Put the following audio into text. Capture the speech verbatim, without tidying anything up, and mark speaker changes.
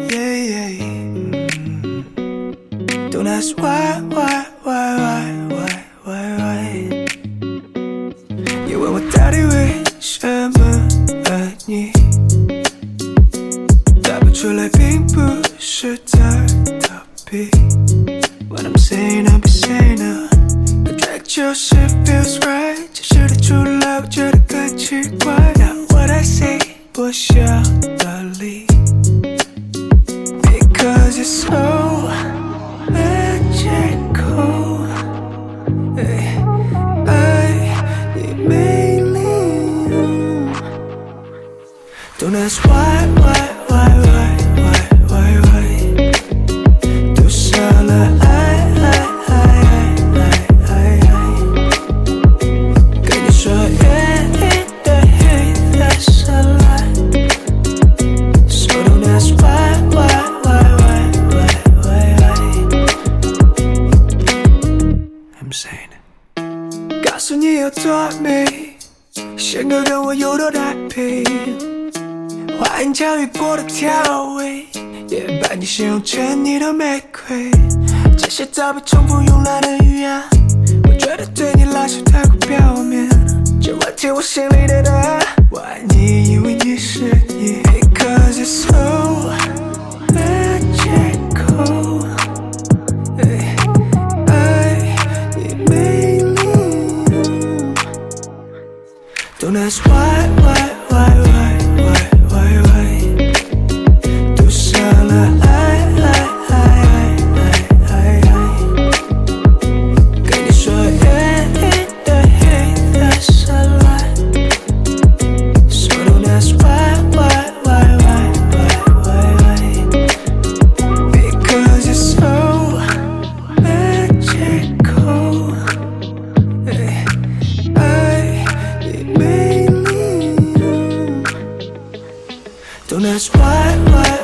Speaker 1: yeah, yeah. Don't ask why, why, why, why, why, why, why. You 왜 왔다리 왜 샤머하니 답을 줄래并不是在逃避 What I'm saying, I'll be saying now The track 就是 feels right 只是的出来我觉得更奇怪 Not what I say 不晓得理 Because it's so magical hey, I need mainly you Don't ask why, why, why, why, why, why, why Do solo I, I, I, I, I, I 跟你说 yeah, yeah, yeah, that's a lie So don't ask why, why, why, why, why, why, why I'm saying it 告诉你有多美性格跟我有多搭配花言巧语过的调味也把你形容成你的玫瑰这些早被重复用来的语言我觉得对你来说太过表面这问题我心里的答案我爱你因为你是你 Because it's so magical hey, I need mainly you Don't ask why, why, why, why, why, why, why Do solo I, I, I, I, I, I 跟你说 yeah, yeah, yeah, that's a lie So don't ask why, why, why, why, why, why, why Because it's so magical hey, I need mainly you Don't ask why, why